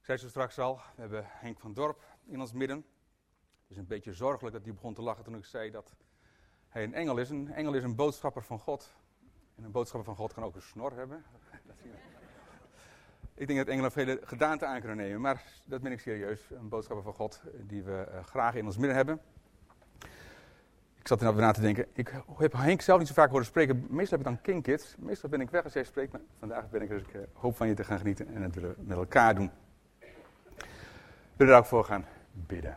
zei zo straks al, we hebben Henk van Dorp in ons midden. Het is een beetje zorgelijk dat hij begon te lachen toen ik zei dat hij een engel is. Een engel is een boodschapper van God. En een boodschapper van God kan ook een snor hebben. Ik denk dat engelen vele gedaanten aan kunnen nemen, maar dat ben ik serieus. Een boodschapper van God die we graag in ons midden hebben. Ik zat er na te denken, ik heb Henk zelf niet zo vaak horen spreken. Meestal heb ik dan King Kids. Meestal ben ik weg als jij spreekt, maar vandaag ben ik dus ik hoop van je te gaan genieten en dat willen we met elkaar doen. We willen er ook voor gaan bidden.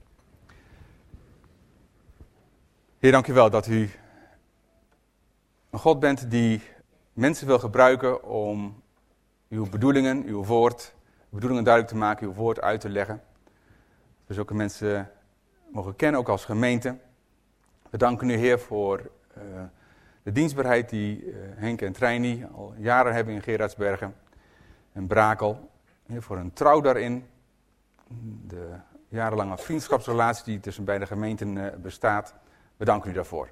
Heer, dank u wel dat u een God bent die mensen wil gebruiken om uw bedoelingen, uw woord, bedoelingen duidelijk te maken, uw woord uit te leggen. Dat we zulke mensen mogen kennen, ook als gemeente. We danken u, Heer, voor de dienstbaarheid die Henk en Treini al jaren hebben in Gerardsbergen en Brakel. Heer, voor een trouw daarin. De jarenlange vriendschapsrelatie die tussen beide gemeenten bestaat. We danken u daarvoor.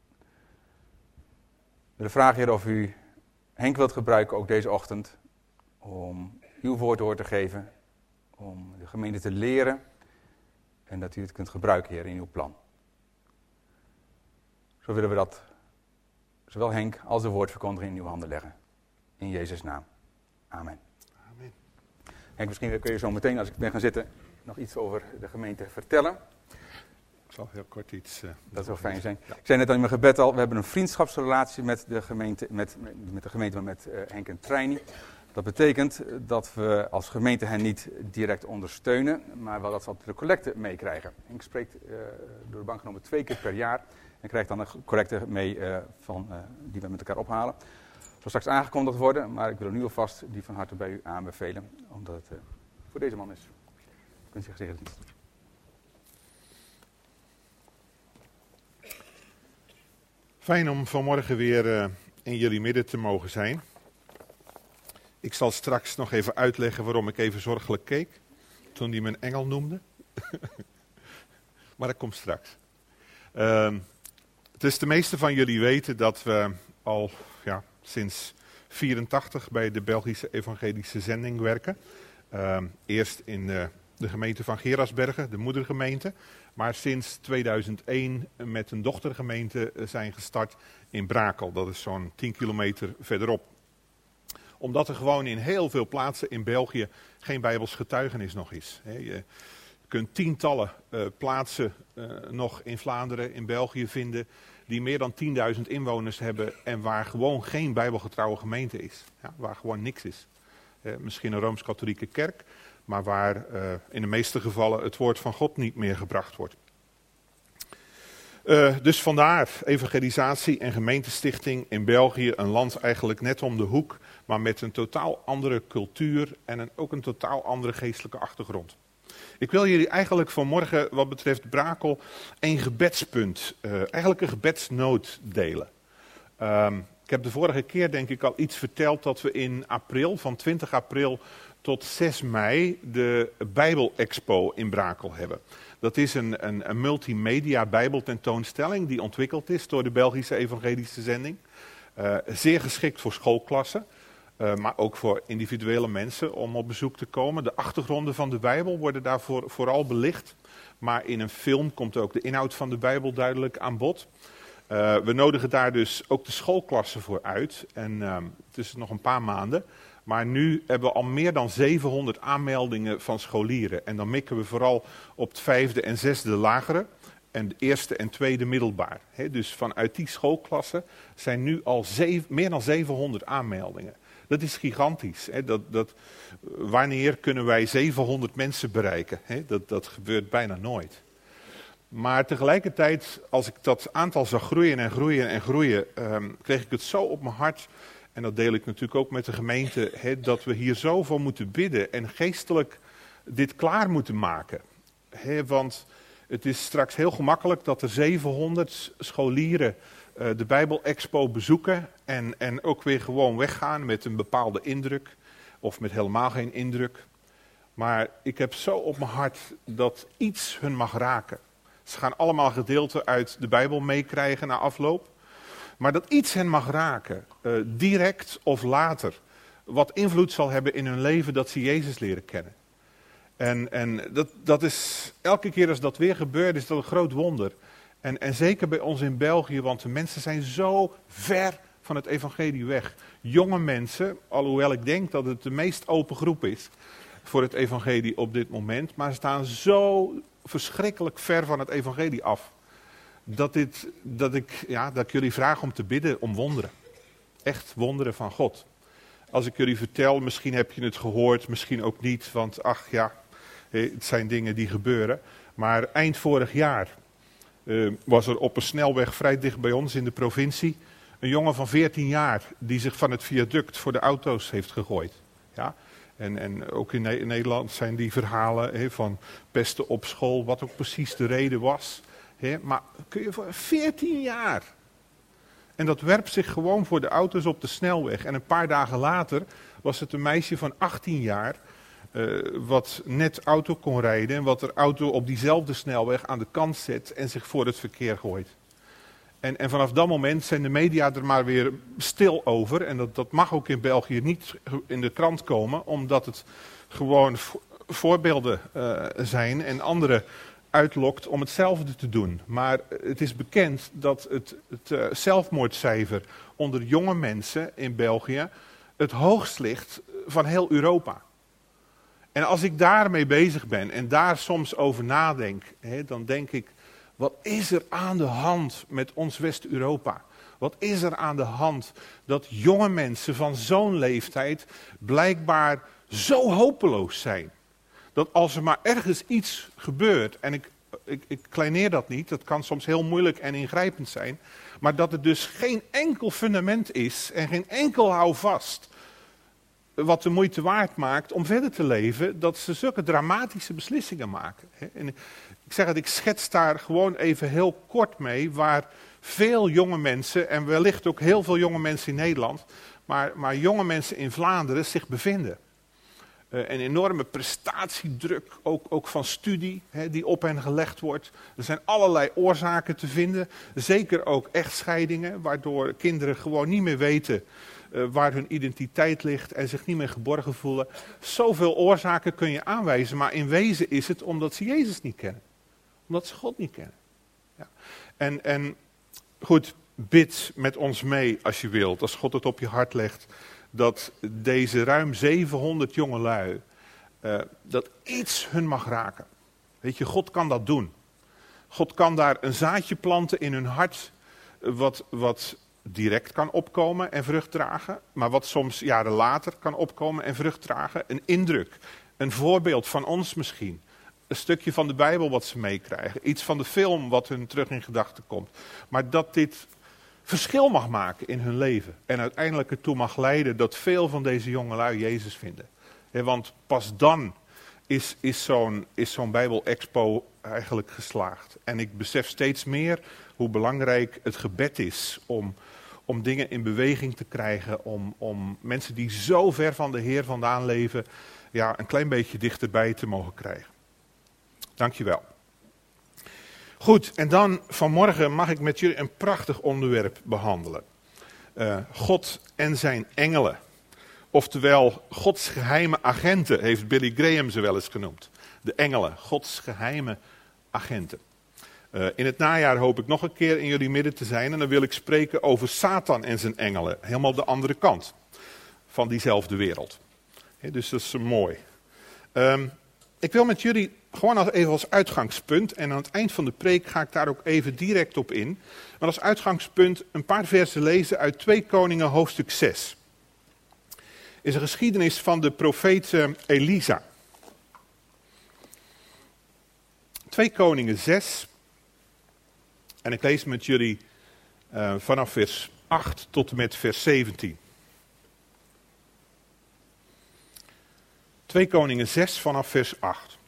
We willen vragen, Heer, of u Henk wilt gebruiken, ook deze ochtend, om uw woord door te geven, om de gemeente te leren en dat u het kunt gebruiken, Heer, in uw plan. Zo willen we dat, zowel Henk als de woordverkondiging in uw handen leggen. In Jezus' naam. Amen. Amen. Henk, misschien kun je zo meteen, als ik ben gaan zitten, nog iets over de gemeente vertellen. Ik zal heel kort iets... Dat zou fijn zijn. Ja. Ik zei net al in mijn gebed al, we hebben een vriendschapsrelatie met de gemeente, met Henk en Treini. Dat betekent dat we als gemeente hen niet direct ondersteunen, maar wel dat ze altijd de collecte meekrijgen. Henk spreekt door de bank genomen 2 keer per jaar en krijgt dan een collecte mee die we met elkaar ophalen. Het zal straks aangekondigd worden, maar ik wil nu alvast die van harte bij u aanbevelen, omdat het voor deze man is. U kunt zich gezegend dienst. Fijn om vanmorgen weer in jullie midden te mogen zijn. Ik zal straks nog even uitleggen waarom ik even zorgelijk keek toen hij me een engel noemde. Maar dat komt straks. Dus de meeste van jullie weten dat we al sinds 1984 bij de Belgische Evangelische Zending werken. Eerst in de gemeente van Gerardsbergen, de moedergemeente. Maar sinds 2001 met een dochtergemeente zijn gestart in Brakel. Dat is zo'n 10 kilometer verderop. Omdat er gewoon in heel veel plaatsen in België geen Bijbels getuigenis nog is. Je kunt tientallen plaatsen nog in Vlaanderen, in België vinden, die meer dan 10.000 inwoners hebben en waar gewoon geen Bijbelgetrouwe gemeente is. Ja, waar gewoon niks is. Misschien een Rooms-Katholieke kerk, maar waar in de meeste gevallen het woord van God niet meer gebracht wordt. Dus vandaar evangelisatie en gemeentestichting in België, een land eigenlijk net om de hoek, maar met een totaal andere cultuur en ook een totaal andere geestelijke achtergrond. Ik wil jullie eigenlijk vanmorgen wat betreft Brakel een gebedspunt, eigenlijk een gebedsnood delen. Ik heb de vorige keer denk ik al iets verteld dat we in april, van 20 april tot 6 mei, de Bijbel-expo in Brakel hebben. Dat is een multimedia bijbeltentoonstelling die ontwikkeld is door de Belgische Evangelische Zending. Zeer geschikt voor schoolklassen, maar ook voor individuele mensen om op bezoek te komen. De achtergronden van de Bijbel worden daarvoor vooral belicht. Maar in een film komt ook de inhoud van de Bijbel duidelijk aan bod. We nodigen daar dus ook de schoolklassen voor uit. En het is nog een paar maanden. Maar nu hebben we al meer dan 700 aanmeldingen van scholieren. En dan mikken we vooral op het 5e en 6e lagere en de 1e en 2e middelbaar. Dus vanuit die schoolklassen zijn nu al meer dan 700 aanmeldingen. Dat is gigantisch. Wanneer kunnen wij 700 mensen bereiken? Dat gebeurt bijna nooit. Maar tegelijkertijd, als ik dat aantal zag groeien en groeien en groeien, kreeg ik het zo op mijn hart. En dat deel ik natuurlijk ook met de gemeente, dat we hier zo voor moeten bidden en geestelijk dit klaar moeten maken. Want het is straks heel gemakkelijk dat er 700 scholieren de Bijbel-expo bezoeken en ook weer gewoon weggaan met een bepaalde indruk of met helemaal geen indruk. Maar ik heb zo op mijn hart dat iets hun mag raken. Ze gaan allemaal gedeelten uit de Bijbel meekrijgen na afloop. Maar dat iets hen mag raken, direct of later, wat invloed zal hebben in hun leven dat ze Jezus leren kennen. En dat is, elke keer als dat weer gebeurt, is dat een groot wonder. En zeker bij ons in België, want de mensen zijn zo ver van het evangelie weg. Jonge mensen, alhoewel ik denk dat het de meest open groep is voor het evangelie op dit moment, maar ze staan zo verschrikkelijk ver van het evangelie af. Dat ik jullie vraag om te bidden om wonderen. Echt wonderen van God. Als ik jullie vertel, misschien heb je het gehoord, misschien ook niet, want het zijn dingen die gebeuren. Maar eind vorig jaar was er op een snelweg vrij dicht bij ons in de provincie een jongen van 14 jaar die zich van het viaduct voor de auto's heeft gegooid. Ja? En ook in Nederland zijn die verhalen van pesten op school, wat ook precies de reden was. Maar kun je voor 14 jaar. En dat werpt zich gewoon voor de auto's op de snelweg. En een paar dagen later was het een meisje van 18 jaar wat net auto kon rijden en wat de auto op diezelfde snelweg aan de kant zet en zich voor het verkeer gooit. En vanaf dat moment zijn de media er maar weer stil over. En dat mag ook in België niet in de krant komen, omdat het gewoon voorbeelden zijn en anderen uitlokt om hetzelfde te doen. Maar het is bekend dat het zelfmoordcijfer onder jonge mensen in België het hoogst ligt van heel Europa. En als ik daarmee bezig ben en daar soms over nadenk, dan denk ik, wat is er aan de hand met ons West-Europa? Wat is er aan de hand dat jonge mensen van zo'n leeftijd blijkbaar zo hopeloos zijn? Dat als er maar ergens iets gebeurt, en ik kleineer dat niet, dat kan soms heel moeilijk en ingrijpend zijn, maar dat er dus geen enkel fundament is en geen enkel houvast wat de moeite waard maakt om verder te leven, dat ze zulke dramatische beslissingen maken. En ik zeg het, ik schets daar gewoon even heel kort mee, waar veel jonge mensen, en wellicht ook heel veel jonge mensen in Nederland, maar jonge mensen in Vlaanderen zich bevinden. Een enorme prestatiedruk, ook van studie, die op hen gelegd wordt. Er zijn allerlei oorzaken te vinden, zeker ook echtscheidingen, waardoor kinderen gewoon niet meer weten waar hun identiteit ligt en zich niet meer geborgen voelen. Zoveel oorzaken kun je aanwijzen, maar in wezen is het omdat ze Jezus niet kennen. Omdat ze God niet kennen. Ja. En goed, bid met ons mee als je wilt, als God het op je hart legt, dat deze ruim 700 jongelui, dat iets hun mag raken. Weet je, God kan dat doen. God kan daar een zaadje planten in hun hart, wat direct kan opkomen en vrucht dragen, maar wat soms jaren later kan opkomen en vrucht dragen. Een indruk, een voorbeeld van ons misschien. Een stukje van de Bijbel wat ze meekrijgen. Iets van de film wat hun terug in gedachten komt. Maar dat dit verschil mag maken in hun leven. En uiteindelijk ertoe mag leiden dat veel van deze jongelui Jezus vinden. Want pas dan is zo'n Bijbel-expo eigenlijk geslaagd. En ik besef steeds meer hoe belangrijk het gebed is om dingen in beweging te krijgen. Om mensen die zo ver van de Heer vandaan leven, een klein beetje dichterbij te mogen krijgen. Dankjewel. Goed, en dan vanmorgen mag ik met jullie een prachtig onderwerp behandelen. God en zijn engelen. Oftewel, Gods geheime agenten, heeft Billy Graham ze wel eens genoemd. De engelen, Gods geheime agenten. In het najaar hoop ik nog een keer in jullie midden te zijn. En dan wil ik spreken over Satan en zijn engelen. Helemaal de andere kant van diezelfde wereld. Dus dat is mooi. Ik wil met jullie gewoon even als uitgangspunt, en aan het eind van de preek ga ik daar ook even direct op in. Maar als uitgangspunt een paar versen lezen uit 2 Koningen hoofdstuk 6. Is een geschiedenis van de profeet Elisa. 2 Koningen 6. En ik lees met jullie vanaf vers 8 tot en met vers 17. 2 Koningen 6 vanaf vers 8.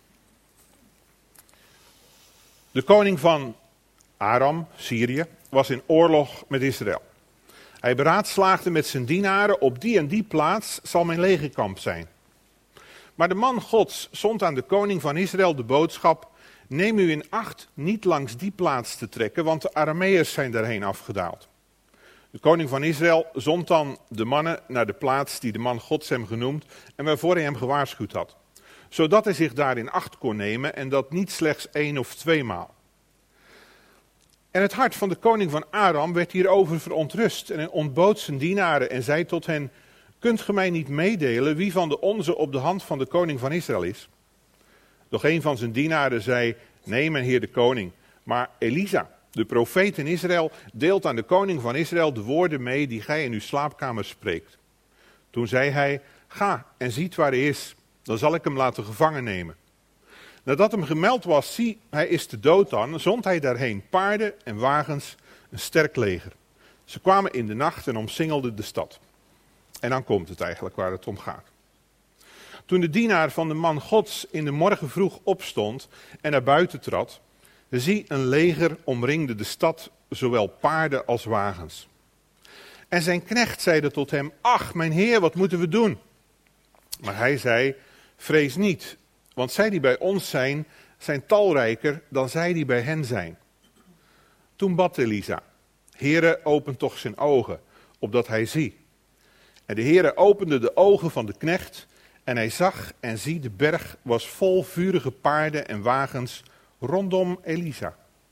De koning van Aram, Syrië, was in oorlog met Israël. Hij beraadslaagde met zijn dienaren, op die en die plaats zal mijn legerkamp zijn. Maar de man Gods zond aan de koning van Israël de boodschap: neem u in acht niet langs die plaats te trekken, want de Arameërs zijn daarheen afgedaald. De koning van Israël zond dan de mannen naar de plaats die de man Gods hem genoemd en waarvoor hij hem gewaarschuwd had. zodat hij zich daarin acht kon nemen en dat niet slechts 1 of 2 maal. En het hart van de koning van Aram werd hierover verontrust en hij ontbood zijn dienaren en zei tot hen: kunt ge mij niet meedelen wie van de onze op de hand van de koning van Israël is? Doch een van zijn dienaren zei: nee, mijn heer de koning, maar Elisa, de profeet in Israël, deelt aan de koning van Israël de woorden mee die gij in uw slaapkamer spreekt. Toen zei hij: ga en ziet waar hij is, dan zal ik hem laten gevangen nemen. Nadat hem gemeld was, zie, hij is te dood dan, zond hij daarheen paarden en wagens, een sterk leger. Ze kwamen in de nacht en omsingelden de stad. En dan komt het eigenlijk waar het om gaat. Toen de dienaar van de man Gods in de morgen vroeg opstond en naar buiten trad, zie, een leger omringde de stad, zowel paarden als wagens. En zijn knecht zeide tot hem: ach, mijn heer, wat moeten we doen? Maar hij zei: vrees niet, want zij die bij ons zijn, zijn talrijker dan zij die bij hen zijn. Toen bad Elisa: Heere, open toch zijn ogen, opdat hij zie. En de Heere opende de ogen van de knecht, en hij zag en zie, de berg was vol vurige paarden en wagens rondom Elisa.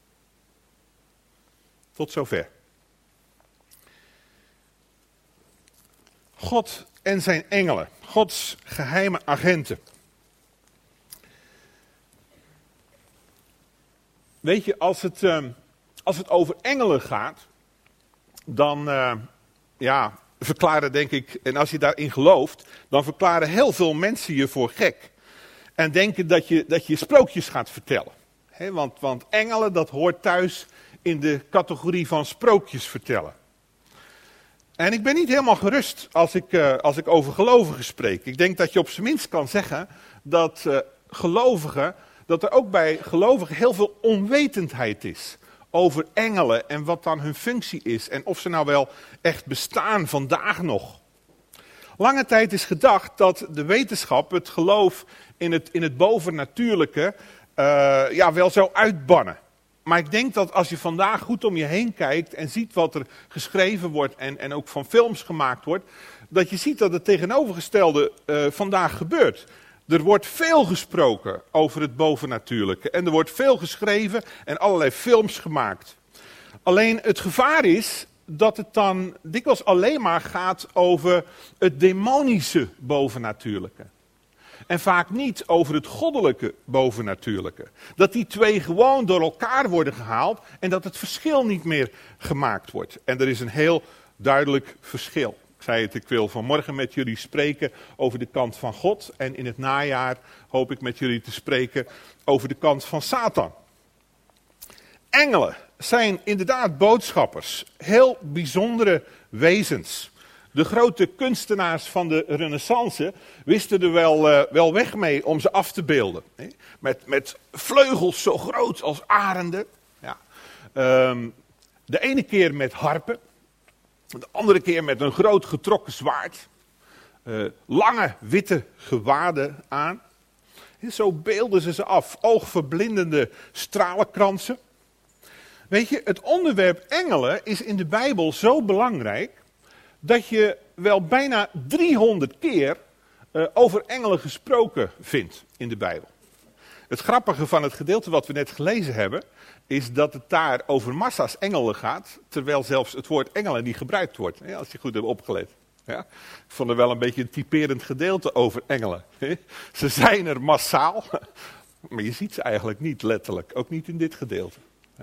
Tot zover. God en zijn engelen, Gods geheime agenten. Weet je, als het over engelen gaat, dan verklaren, denk ik, en als je daarin gelooft, dan verklaren heel veel mensen je voor gek. En denken dat je sprookjes gaat vertellen. Want engelen, dat hoort thuis in de categorie van sprookjes vertellen. En ik ben niet helemaal gerust als ik over gelovigen spreek. Ik denk dat je op zijn minst kan zeggen dat dat er ook bij gelovigen heel veel onwetendheid is over engelen en wat dan hun functie is en of ze nou wel echt bestaan vandaag nog. Lange tijd is gedacht dat de wetenschap het geloof in het bovennatuurlijke wel zou uitbannen. Maar ik denk dat als je vandaag goed om je heen kijkt en ziet wat er geschreven wordt en ook van films gemaakt wordt, dat je ziet dat het tegenovergestelde vandaag gebeurt. Er wordt veel gesproken over het bovennatuurlijke en er wordt veel geschreven en allerlei films gemaakt. Alleen het gevaar is dat het dan dikwijls alleen maar gaat over het demonische bovennatuurlijke. En vaak niet over het goddelijke bovennatuurlijke. Dat die twee gewoon door elkaar worden gehaald en dat het verschil niet meer gemaakt wordt. En er is een heel duidelijk verschil. Ik zei het, ik wil vanmorgen met jullie spreken over de kant van God. En in het najaar hoop ik met jullie te spreken over de kant van Satan. Engelen zijn inderdaad boodschappers. Heel bijzondere wezens. De grote kunstenaars van de Renaissance wisten er wel weg mee om ze af te beelden. Met vleugels zo groot als arenden. Ja. De ene keer met harpen. De andere keer met een groot getrokken zwaard. Lange witte gewaden aan. Zo beelden ze af. Oogverblindende stralenkransen. Weet je, het onderwerp engelen is in de Bijbel zo belangrijk dat je wel bijna 300 keer over engelen gesproken vindt in de Bijbel. Het grappige van het gedeelte wat we net gelezen hebben, is dat het daar over massa's engelen gaat, terwijl zelfs het woord engelen niet gebruikt wordt, als je goed hebt opgelet. Ja? Ik vond er wel een beetje een typerend gedeelte over engelen. Ze zijn er massaal, maar je ziet ze eigenlijk niet letterlijk, ook niet in dit gedeelte.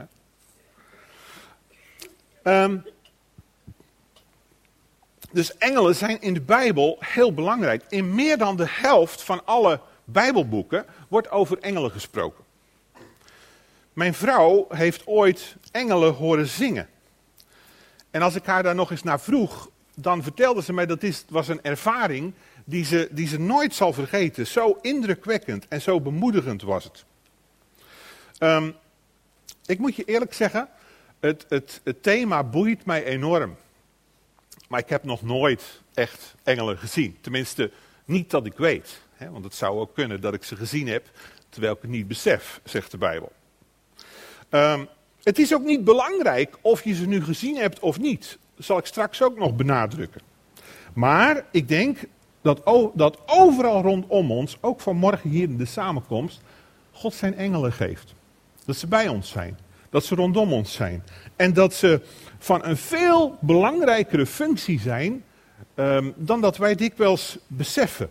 Dus engelen zijn in de Bijbel heel belangrijk. In meer dan de helft van alle Bijbelboeken wordt over engelen gesproken. Mijn vrouw heeft ooit engelen horen zingen. En als ik haar daar nog eens naar vroeg, dan vertelde ze mij dat was een ervaring die ze nooit zal vergeten. Zo indrukwekkend en zo bemoedigend was het. Ik moet je eerlijk zeggen, het thema boeit mij enorm. Maar ik heb nog nooit echt engelen gezien. Tenminste, niet dat ik weet. Want het zou ook kunnen dat ik ze gezien heb, terwijl ik het niet besef, zegt de Bijbel. Het is ook niet belangrijk of je ze nu gezien hebt of niet. Dat zal ik straks ook nog benadrukken. Maar ik denk dat overal rondom ons, ook vanmorgen hier in de samenkomst, God zijn engelen geeft. Dat ze bij ons zijn. Dat ze rondom ons zijn. En dat ze van een veel belangrijkere functie zijn dan dat wij dikwijls beseffen.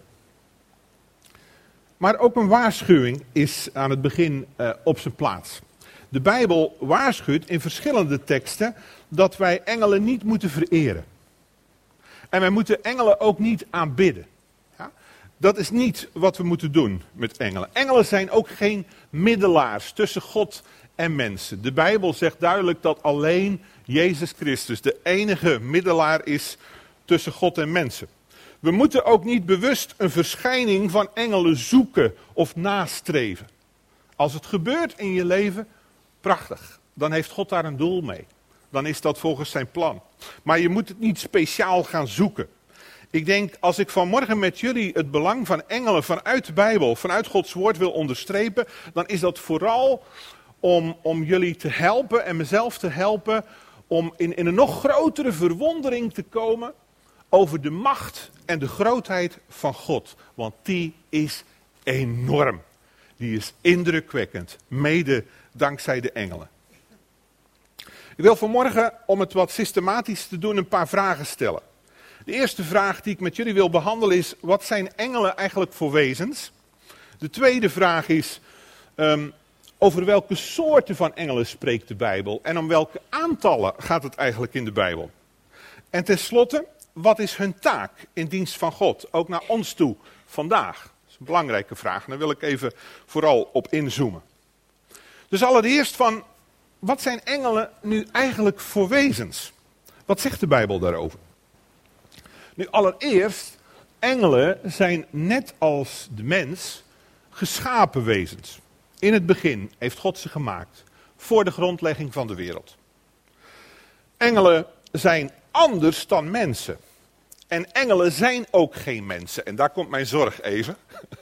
Maar ook een waarschuwing is aan het begin op zijn plaats. De Bijbel waarschuwt in verschillende teksten dat wij engelen niet moeten vereren. En wij moeten engelen ook niet aanbidden. Ja? Dat is niet wat we moeten doen met engelen. Engelen zijn ook geen middelaars tussen God en mensen. De Bijbel zegt duidelijk dat alleen Jezus Christus de enige middelaar is tussen God en mensen. We moeten ook niet bewust een verschijning van engelen zoeken of nastreven. Als het gebeurt in je leven, prachtig. Dan heeft God daar een doel mee. Dan is dat volgens zijn plan. Maar je moet het niet speciaal gaan zoeken. Ik denk, als ik vanmorgen met jullie het belang van engelen vanuit de Bijbel, vanuit Gods woord wil onderstrepen, dan is dat vooral om jullie te helpen en mezelf te helpen om in een nog grotere verwondering te komen over de macht en de grootheid van God. Want die is enorm. Die is indrukwekkend, mede dankzij de engelen. Ik wil vanmorgen, om het wat systematisch te doen, een paar vragen stellen. De eerste vraag die ik met jullie wil behandelen is, wat zijn engelen eigenlijk voor wezens? De tweede vraag is, over welke soorten van engelen spreekt de Bijbel? En om welke aantallen gaat het eigenlijk in de Bijbel? En tenslotte, wat is hun taak in dienst van God? Ook naar ons toe vandaag. Dat is een belangrijke vraag. En daar wil ik even vooral op inzoomen. Dus allereerst van, wat zijn engelen nu eigenlijk voor wezens? Wat zegt de Bijbel daarover? Nu allereerst, engelen zijn net als de mens geschapen wezens. In het begin heeft God ze gemaakt, voor de grondlegging van de wereld. Engelen zijn anders dan mensen. En engelen zijn ook geen mensen. En daar komt mijn zorg even.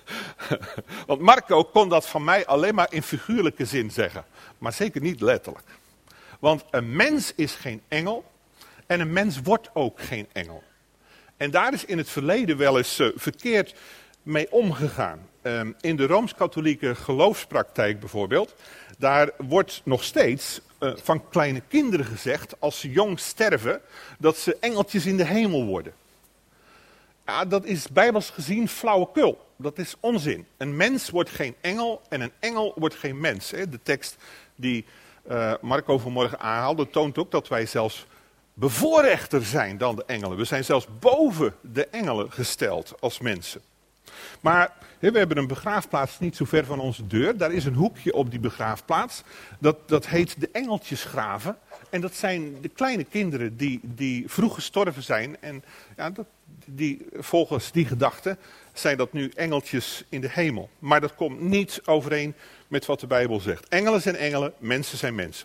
Want Marco kon dat van mij alleen maar in figuurlijke zin zeggen. Maar zeker niet letterlijk. Want een mens is geen engel. En een mens wordt ook geen engel. En daar is in het verleden wel eens verkeerd mee omgegaan. In de Rooms-Katholieke geloofspraktijk bijvoorbeeld. Daar wordt nog steeds van kleine kinderen gezegd, als ze jong sterven, dat ze engeltjes in de hemel worden. Ja, dat is bijbels gezien flauwekul. Dat is onzin. Een mens wordt geen engel en een engel wordt geen mens. De tekst die Marco vanmorgen aanhaalde toont ook dat wij zelfs bevoorrechter zijn dan de engelen. We zijn zelfs boven de engelen gesteld als mensen. Maar we hebben een begraafplaats niet zo ver van onze deur. Daar is een hoekje op die begraafplaats. Dat heet de Engeltjesgraven. En dat zijn de kleine kinderen die vroeg gestorven zijn. En ja, volgens die gedachte zijn dat nu engeltjes in de hemel. Maar dat komt niet overeen met wat de Bijbel zegt. Engelen zijn engelen, mensen zijn mensen.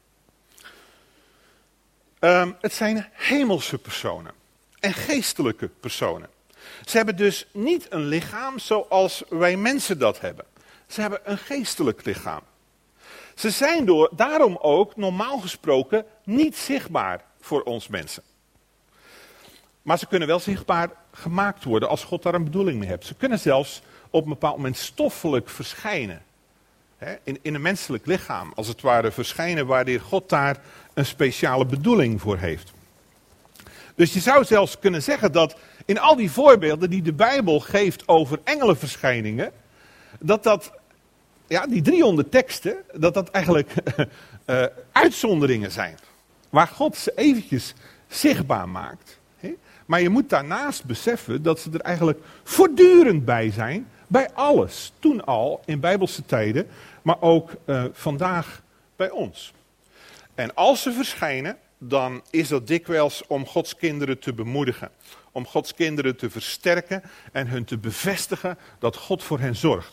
Het zijn hemelse personen en geestelijke personen. Ze hebben dus niet een lichaam zoals wij mensen dat hebben. Ze hebben een geestelijk lichaam. Ze zijn daarom ook normaal gesproken niet zichtbaar voor ons mensen. Maar ze kunnen wel zichtbaar gemaakt worden als God daar een bedoeling mee heeft. Ze kunnen zelfs op een bepaald moment stoffelijk verschijnen. In een menselijk lichaam, als het ware verschijnen wanneer God daar een speciale bedoeling voor heeft. Dus je zou zelfs kunnen zeggen dat in al die voorbeelden die de Bijbel geeft over engelenverschijningen, die 300 teksten, dat eigenlijk uitzonderingen zijn. Waar God ze eventjes zichtbaar maakt. Maar je moet daarnaast beseffen dat ze er eigenlijk voortdurend bij zijn, bij alles. Toen al, in Bijbelse tijden, maar ook vandaag bij ons. En als ze verschijnen, dan is dat dikwijls om Gods kinderen te bemoedigen. Om Gods kinderen te versterken en hun te bevestigen dat God voor hen zorgt.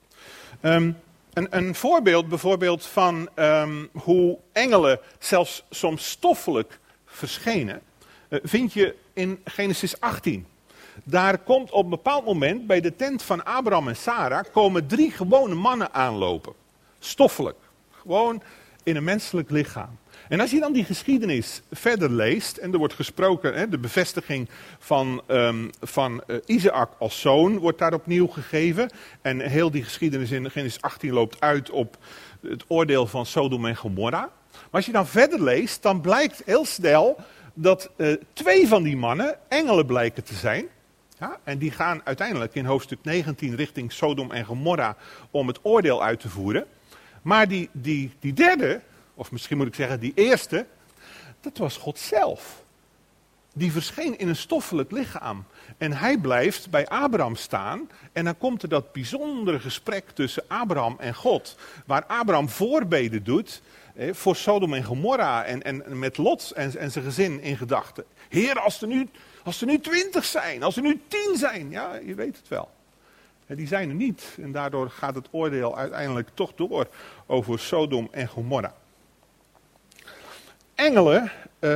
Een voorbeeld bijvoorbeeld van hoe engelen zelfs soms stoffelijk verschenen, vind je in Genesis 18. Daar komt op een bepaald moment bij de tent van Abraham en Sarah komen 3 gewone mannen aanlopen. Stoffelijk. Gewoon in een menselijk lichaam. En als je dan die geschiedenis verder leest, en er wordt gesproken, de bevestiging van Isaac als zoon wordt daar opnieuw gegeven. En heel die geschiedenis in Genesis 18 loopt uit op het oordeel van Sodom en Gomorra. Maar als je dan verder leest, dan blijkt heel snel dat 2 van die mannen engelen blijken te zijn. Ja, en die gaan uiteindelijk in hoofdstuk 19 richting Sodom en Gomorra om het oordeel uit te voeren. Maar die derde, of misschien moet ik zeggen die eerste, dat was God zelf. Die verscheen in een stoffelijk lichaam. En hij blijft bij Abraham staan. En dan komt er dat bijzondere gesprek tussen Abraham en God. Waar Abraham voorbeden doet voor Sodom en Gomorra. En met Lot en zijn gezin in gedachten. Heer, als er nu 20 zijn, als er nu 10 zijn. Ja, je weet het wel. En die zijn er niet. En daardoor gaat het oordeel uiteindelijk toch door over Sodom en Gomorra. Engelen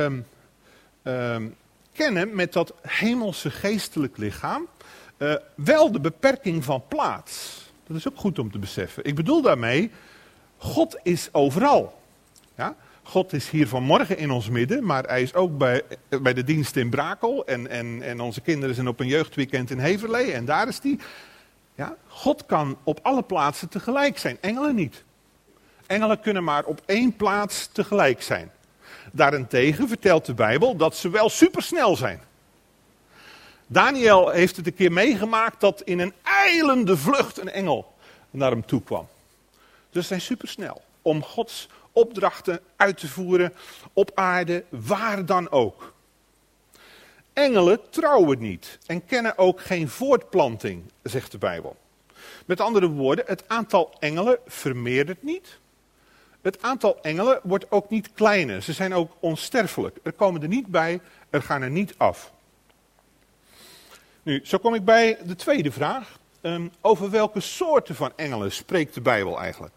kennen met dat hemelse geestelijk lichaam wel de beperking van plaats. Dat is ook goed om te beseffen. Ik bedoel daarmee, God is overal. Ja? God is hier vanmorgen in ons midden, maar hij is ook bij de dienst in Brakel. En onze kinderen zijn op een jeugdweekend in Heverlee en daar is die. Ja? God kan op alle plaatsen tegelijk zijn, engelen niet. Engelen kunnen maar op 1 plaats tegelijk zijn. Daarentegen vertelt de Bijbel dat ze wel supersnel zijn. Daniel heeft het een keer meegemaakt dat in een ijlende vlucht een engel naar hem toe kwam. Dus ze zijn supersnel om Gods opdrachten uit te voeren op aarde, waar dan ook. Engelen trouwen niet en kennen ook geen voortplanting, zegt de Bijbel. Met andere woorden, het aantal engelen vermeerdert niet. Het aantal engelen wordt ook niet kleiner. Ze zijn ook onsterfelijk. Er komen er niet bij, er gaan er niet af. Nu, zo kom ik bij de tweede vraag. Over welke soorten van engelen spreekt de Bijbel eigenlijk?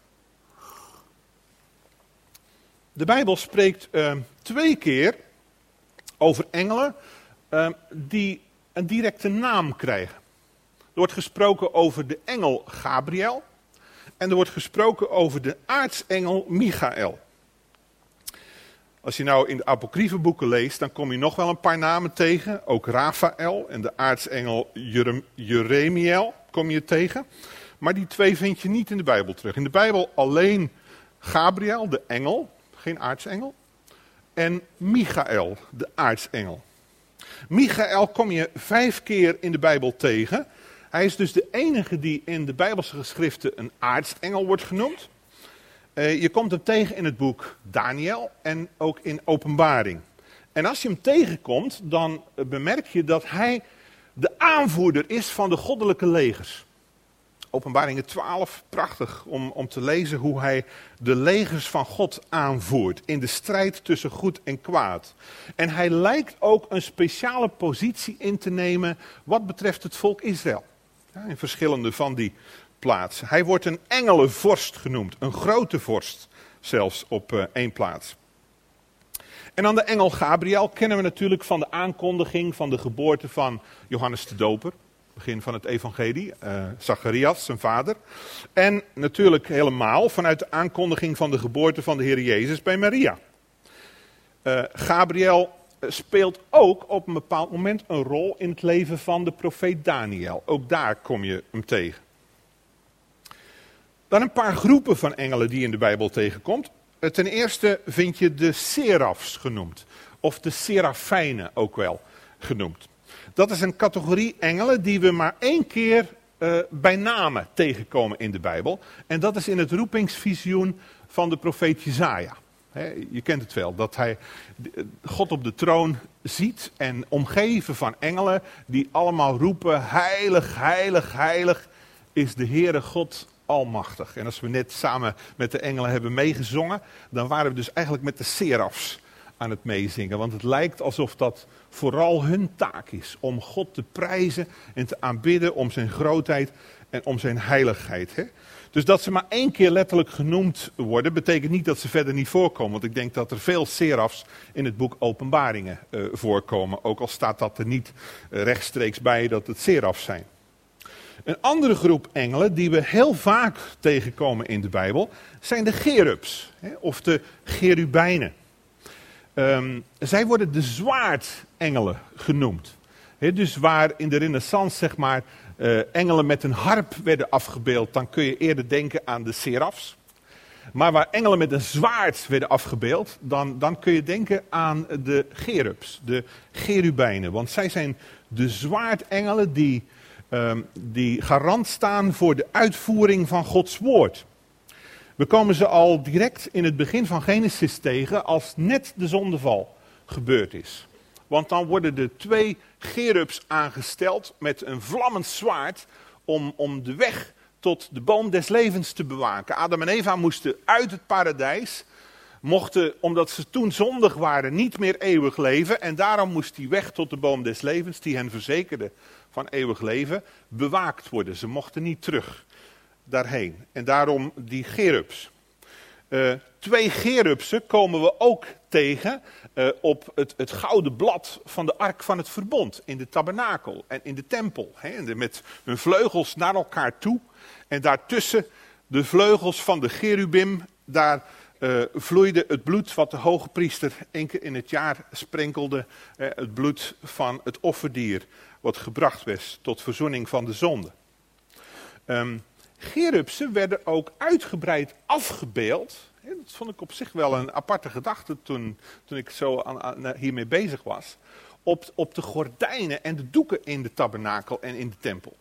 De Bijbel spreekt 2 keer over engelen die een directe naam krijgen. Er wordt gesproken over de engel Gabriel. En er wordt gesproken over de aartsengel Michael. Als je nou in de apocryfe boeken leest, dan kom je nog wel een paar namen tegen. Ook Rafael en de aartsengel Jeremiel kom je tegen. Maar die 2 vind je niet in de Bijbel terug. In de Bijbel alleen Gabriel, de engel, geen aartsengel. En Michael, de aartsengel. Michael kom je 5 keer in de Bijbel tegen. Hij is dus de enige die in de Bijbelse geschriften een aartsengel wordt genoemd. Je komt hem tegen in het boek Daniel en ook in Openbaring. En als je hem tegenkomt, dan bemerk je dat hij de aanvoerder is van de goddelijke legers. Openbaringen 12, prachtig om te lezen hoe hij de legers van God aanvoert in de strijd tussen goed en kwaad. En hij lijkt ook een speciale positie in te nemen wat betreft het volk Israël. Ja, in verschillende van die plaatsen. Hij wordt een engelenvorst genoemd, een grote vorst zelfs op 1 plaats. En dan de engel Gabriel kennen we natuurlijk van de aankondiging van de geboorte van Johannes de Doper. Begin van het evangelie, Zacharias, zijn vader. En natuurlijk helemaal vanuit de aankondiging van de geboorte van de Heer Jezus bij Maria. Gabriel speelt ook op een bepaald moment een rol in het leven van de profeet Daniel. Ook daar kom je hem tegen. Dan een paar groepen van engelen die je in de Bijbel tegenkomt. Ten eerste vind je de serafs genoemd. Of de serafijnen ook wel genoemd. Dat is een categorie engelen die we maar 1 keer bij name tegenkomen in de Bijbel. En dat is in het roepingsvisioen van de profeet Jesaja. Je kent het wel, dat hij God op de troon ziet en omgeven van engelen die allemaal roepen, heilig, heilig, heilig is de Heere God almachtig. En als we net samen met de engelen hebben meegezongen, dan waren we dus eigenlijk met de serafs aan het meezingen. Want het lijkt alsof dat vooral hun taak is, om God te prijzen en te aanbidden om zijn grootheid en om zijn heiligheid. Hè? Dus dat ze maar 1 keer letterlijk genoemd worden, betekent niet dat ze verder niet voorkomen. Want ik denk dat er veel serafs in het boek Openbaringen voorkomen. Ook al staat dat er niet rechtstreeks bij dat het serafs zijn. Een andere groep engelen die we heel vaak tegenkomen in de Bijbel zijn de cherubs, of de cherubijnen. Zij worden de zwaardengelen genoemd. Dus waar in de Renaissance zeg maar engelen met een harp werden afgebeeld, dan kun je eerder denken aan de serafs. Maar waar engelen met een zwaard werden afgebeeld, dan kun je denken aan de cherubs, de cherubijnen. Want zij zijn de zwaardengelen die garant staan voor de uitvoering van Gods woord. We komen ze al direct in het begin van Genesis tegen als net de zondeval gebeurd is. Want dan worden er 2 cherubs aangesteld met een vlammend zwaard om de weg tot de boom des levens te bewaken. Adam en Eva moesten uit het paradijs, mochten, omdat ze toen zondig waren, niet meer eeuwig leven. En daarom moest die weg tot de boom des levens, die hen verzekerde van eeuwig leven, bewaakt worden. Ze mochten niet terug daarheen. En daarom die cherubs. 2 cherubsen komen we ook tegen op het gouden blad van de ark van het verbond. In de tabernakel en in de tempel. Met hun vleugels naar elkaar toe. En daartussen de vleugels van de cherubim, daar vloeide het bloed wat de hoge priester 1 keer in het jaar sprenkelde. Het bloed van het offerdier wat gebracht werd tot verzoening van de zonde. Cherubsen werden ook uitgebreid afgebeeld. Dat vond ik op zich wel een aparte gedachte toen ik zo hiermee bezig was. Op de gordijnen en de doeken in de tabernakel en in de tempel.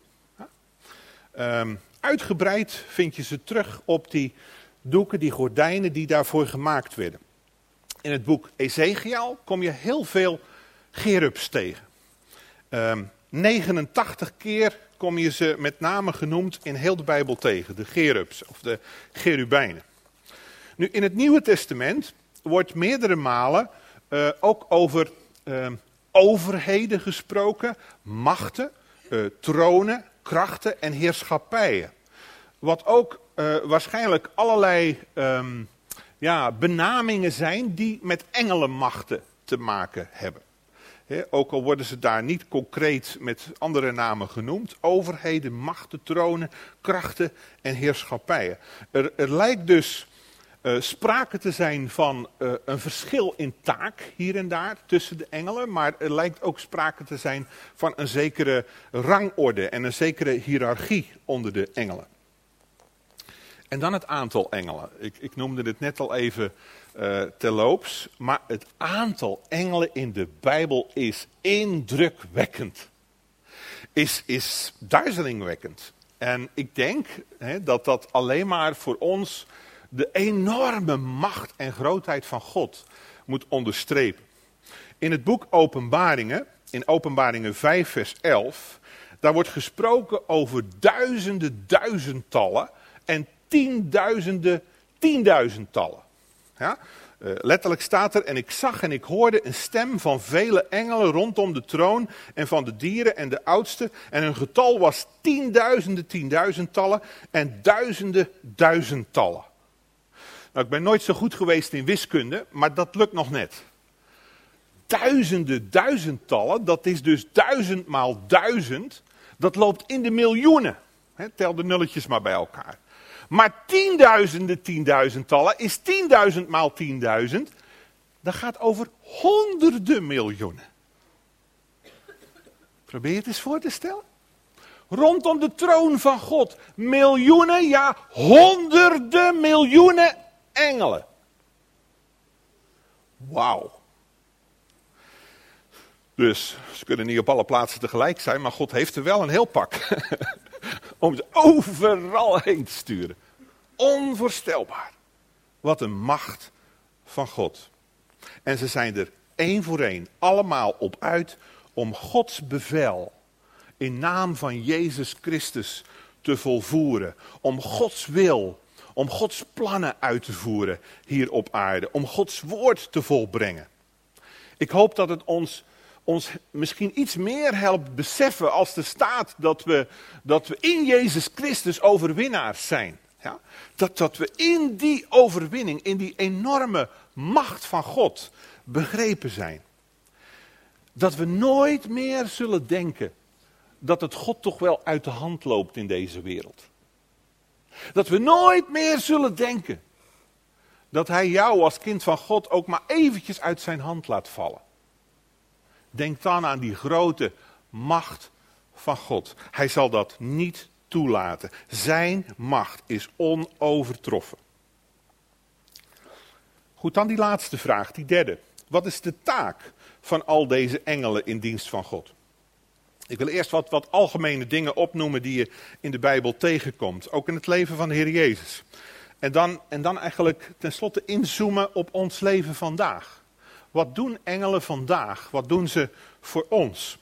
Uitgebreid vind je ze terug op die doeken, die gordijnen die daarvoor gemaakt werden. In het boek Ezekiel kom je heel veel cherubs tegen. 89 keer kom je ze met name genoemd in heel de Bijbel tegen, de cherubs of de cherubijnen. Nu, in het Nieuwe Testament wordt meerdere malen ook over overheden gesproken, machten, tronen, krachten en heerschappijen. Wat ook waarschijnlijk allerlei benamingen zijn die met engelenmachten te maken hebben. Ook al worden ze daar niet concreet met andere namen genoemd. Overheden, machten, tronen, krachten en heerschappijen. Er lijkt dus sprake te zijn van een verschil in taak hier en daar tussen de engelen. Maar er lijkt ook sprake te zijn van een zekere rangorde en een zekere hiërarchie onder de engelen. En dan het aantal engelen. Ik noemde het net al even terloops. Maar het aantal engelen in de Bijbel is indrukwekkend. Is duizelingwekkend. En ik denk dat alleen maar voor ons de enorme macht en grootheid van God moet onderstrepen. In het boek Openbaringen, in Openbaringen 5 vers 11, daar wordt gesproken over duizenden duizendtallen en tienduizenden tienduizendtallen. Ja? Letterlijk staat er, en ik zag en ik hoorde een stem van vele engelen rondom de troon en van de dieren en de oudsten. En hun getal was tienduizenden tienduizendtallen en duizenden duizendtallen. Nou, ik ben nooit zo goed geweest in wiskunde, maar dat lukt nog net. Duizenden duizendtallen, dat is dus 1000 maal 1000, dat loopt in de miljoenen. Tel de nulletjes maar bij elkaar. Maar tienduizenden tienduizendtallen is 10.000 maal 10.000. Dat gaat over honderden miljoenen. Probeer je het eens voor te stellen. Rondom de troon van God. Miljoenen, ja, honderden miljoenen engelen. Wauw. Dus ze kunnen niet op alle plaatsen tegelijk zijn, maar God heeft er wel een heel pak. Om ze overal heen te sturen. Onvoorstelbaar. Wat een macht van God. En ze zijn er één voor één allemaal op uit om Gods bevel in naam van Jezus Christus te volvoeren. Om Gods wil, om Gods plannen uit te voeren hier op aarde. Om Gods woord te volbrengen. Ik hoop dat het ons misschien iets meer helpt beseffen als er staat dat we in Jezus Christus overwinnaars zijn. Ja? Dat we in die overwinning, in die enorme macht van God begrepen zijn. Dat we nooit meer zullen denken dat het God toch wel uit de hand loopt in deze wereld. Dat we nooit meer zullen denken dat hij jou als kind van God ook maar eventjes uit zijn hand laat vallen. Denk dan aan die grote macht van God. Hij zal dat niet toelaten. Zijn macht is onovertroffen. Goed, dan die laatste vraag, die derde. Wat is de taak van al deze engelen in dienst van God? Ik wil eerst wat algemene dingen opnoemen die je in de Bijbel tegenkomt. Ook in het leven van de Heer Jezus. En dan eigenlijk tenslotte inzoomen op ons leven vandaag. Wat doen engelen vandaag? Wat doen ze voor ons?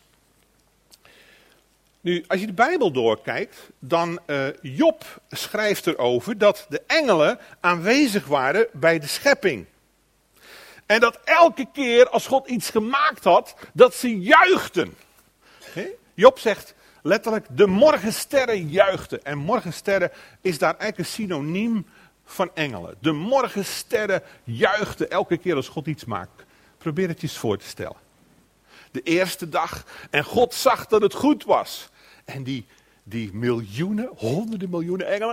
Nu, als je de Bijbel doorkijkt, dan Job schrijft erover dat de engelen aanwezig waren bij de schepping. En dat elke keer als God iets gemaakt had, dat ze juichten. Job zegt letterlijk, de morgensterren juichten. En morgensterren is daar eigenlijk een synoniem van engelen. De morgensterren juichten elke keer als God iets maakt. Probeer het je eens voor te stellen. De eerste dag en God zag dat het goed was. En die miljoenen, honderden miljoenen engelen.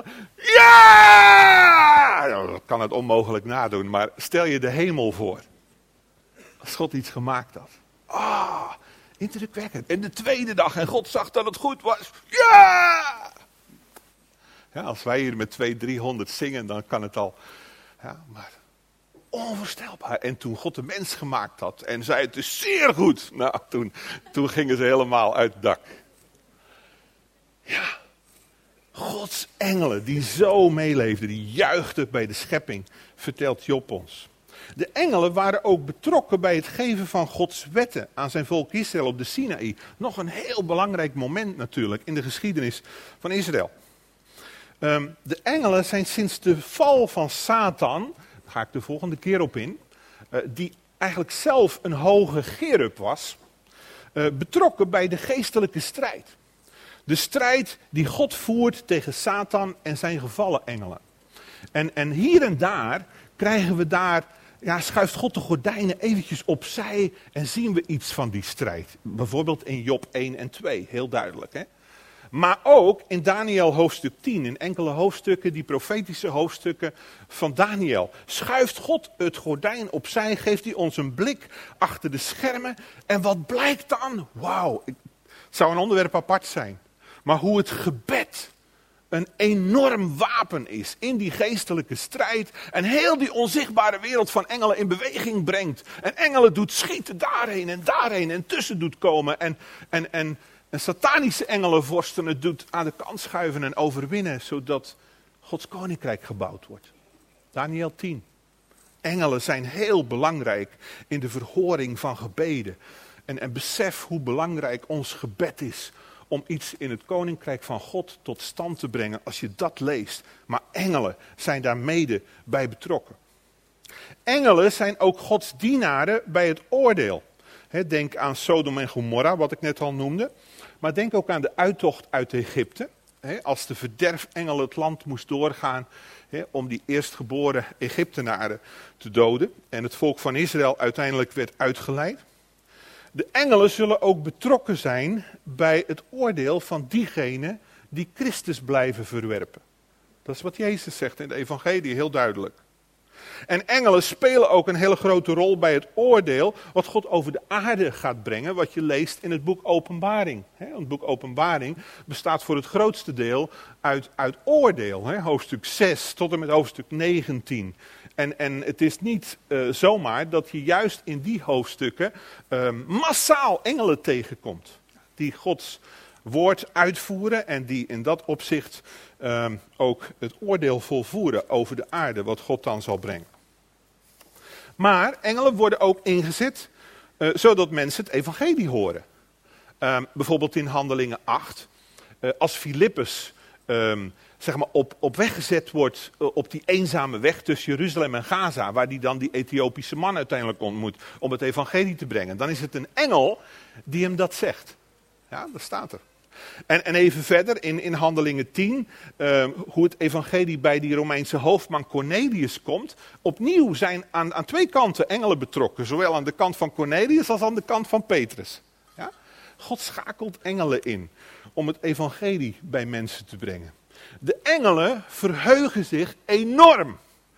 Ja! Nou, dat kan het onmogelijk nadoen, maar stel je de hemel voor. Als God iets gemaakt had. Indrukwekkend. En de tweede dag en God zag dat het goed was. Ja! Ja, als wij hier met 200-300 zingen, dan kan het al. Ja, maar onvoorstelbaar. En toen God de mens gemaakt had en zei het is zeer goed. Nou, toen gingen ze helemaal uit het dak. Ja, Gods engelen die zo meeleefden, die juichten bij de schepping, vertelt Job ons. De engelen waren ook betrokken bij het geven van Gods wetten aan zijn volk Israël op de Sinaï. Nog een heel belangrijk moment natuurlijk in de geschiedenis van Israël. De engelen zijn sinds de val van Satan, daar ga ik de volgende keer op in, die eigenlijk zelf een hoge cherub was, betrokken bij de geestelijke strijd. De strijd die God voert tegen Satan en zijn gevallen engelen. En hier en daar krijgen we schuift God de gordijnen eventjes opzij en zien we iets van die strijd. Bijvoorbeeld in Job 1 en 2, heel duidelijk. Hè? Maar ook in Daniel hoofdstuk 10, in enkele hoofdstukken, die profetische hoofdstukken van Daniel. Schuift God het gordijn opzij, geeft hij ons een blik achter de schermen. En wat blijkt dan? Wauw, het zou een onderwerp apart zijn. Maar hoe het gebed een enorm wapen is in die geestelijke strijd. En heel die onzichtbare wereld van engelen in beweging brengt. En engelen doet schieten daarheen en tussen doet komen. En satanische engelenvorsten het doet aan de kant schuiven en overwinnen. Zodat Gods koninkrijk gebouwd wordt. Daniel 10. Engelen zijn heel belangrijk in de verhoring van gebeden. En besef hoe belangrijk ons gebed is. Om iets in het koninkrijk van God tot stand te brengen als je dat leest. Maar engelen zijn daar mede bij betrokken. Engelen zijn ook Gods dienaren bij het oordeel. Denk aan Sodom en Gomorra, wat ik net al noemde. Maar denk ook aan de uittocht uit Egypte. Als de verderfengel het land moest doorgaan om die eerstgeboren Egyptenaren te doden. En het volk van Israël uiteindelijk werd uitgeleid. De engelen zullen ook betrokken zijn bij het oordeel van diegenen die Christus blijven verwerpen. Dat is wat Jezus zegt in de evangelie, heel duidelijk. En engelen spelen ook een hele grote rol bij het oordeel wat God over de aarde gaat brengen, wat je leest in het boek Openbaring. Het boek Openbaring bestaat voor het grootste deel uit oordeel, hoofdstuk 6 tot en met hoofdstuk 19. En het is niet zomaar dat je juist in die hoofdstukken massaal engelen tegenkomt. Die Gods woord uitvoeren en die in dat opzicht ook het oordeel volvoeren over de aarde, wat God dan zal brengen. Maar engelen worden ook ingezet zodat mensen het evangelie horen. Bijvoorbeeld in Handelingen 8, als Filippus op weg gezet wordt op die eenzame weg tussen Jeruzalem en Gaza, waar hij dan die Ethiopische man uiteindelijk ontmoet om het evangelie te brengen. Dan is het een engel die hem dat zegt. Ja, dat staat er. En even verder in Handelingen 10, hoe het evangelie bij die Romeinse hoofdman Cornelius komt. Opnieuw zijn aan twee kanten engelen betrokken, zowel aan de kant van Cornelius als aan de kant van Petrus. Ja? God schakelt engelen in om het evangelie bij mensen te brengen. De engelen verheugen zich enorm